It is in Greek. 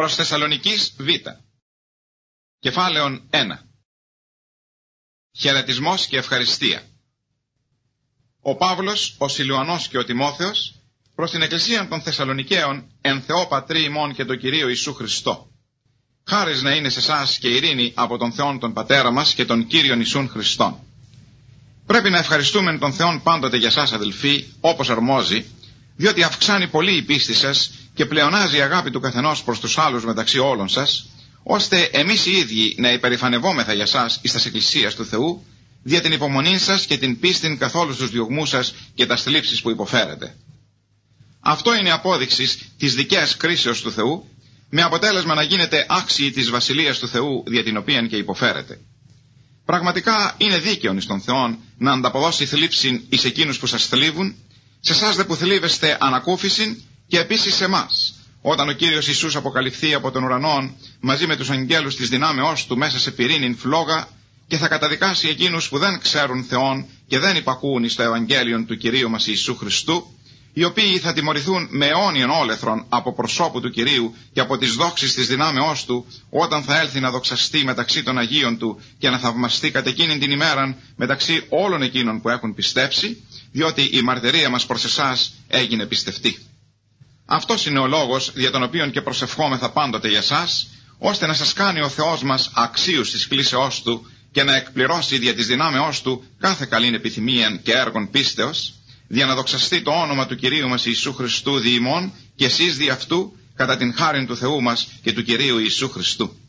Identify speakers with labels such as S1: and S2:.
S1: Προς Θεσσαλονικής Β. Κεφάλαιον 1. Χαιρετισμός και ευχαριστία. Ο Παύλος, ο Σιλουανός και ο Τιμόθεος προς την Εκκλησία των Θεσσαλονικαίων εν Θεό Πατρί ημών και το Κυρίο Ιησού Χριστό. Χάρις να είναι σε εσάς και ειρήνη από τον Θεόν τον Πατέρα μας και τον Κύριον Ιησούν Χριστόν. Πρέπει να ευχαριστούμε τον Θεόν πάντοτε για σας, αδελφοί, όπως αρμόζει, διότι αυξάνει πολύ η πίστη σας και πλεονάζει η αγάπη του καθενός προς τους άλλους μεταξύ όλων σας, ώστε εμείς οι ίδιοι να υπερηφανευόμεθα για σας εις τας εκκλησίας του Θεού, δια την υπομονή σας και την πίστην καθ' όλους τους διωγμούς σας και τας θλίψεις που υποφέρετε. Αυτό είναι απόδειξη της δικαίας κρίσεως του Θεού, με αποτέλεσμα να γίνετε άξιοι της βασιλείας του Θεού, δια την οποία και υποφέρετε. Πραγματικά είναι δίκαιον εις τον Θεόν να ανταποδώσει θλίψην εις εκείνους που σας θλίβουν, σε εσάς δε που θλίβεστε ανακούφισιν, και επίσης σε εμάς, όταν ο Κύριος Ιησούς αποκαλυφθεί από τον ουρανόν μαζί με τους αγγέλους της δυνάμεώς του μέσα σε πυρήνην φλόγα, και θα καταδικάσει εκείνους που δεν ξέρουν Θεόν και δεν υπακούουν εις το Ευαγγέλιον του Κυρίου μας Ιησού Χριστού, οι οποίοι θα τιμωρηθούν με αιώνιον όλεθρον από προσώπου του Κυρίου και από τις δόξεις της δυνάμεώς του, όταν θα έλθει να δοξαστεί μεταξύ των Αγίων του και να θαυμαστεί κατ' εκείνην την ημέραν μεταξύ όλων εκείνων που έχουν πιστέψει, διότι η μαρτυρία μας προς εσάς έγινε πιστευτή. Αυτός είναι ο λόγος για τον οποίον και προσευχόμεθα πάντοτε για σας, ώστε να σας κάνει ο Θεός μας αξίους της κλήσεώς του και να εκπληρώσει δια της δυνάμεώς του κάθε καλήν επιθυμίαν και έργων πίστεως, για να δοξαστεί το όνομα του Κυρίου μας Ιησού Χριστού δι' ημών και εσείς δι' αυτού, κατά την χάριν του Θεού μας και του Κυρίου Ιησού Χριστού.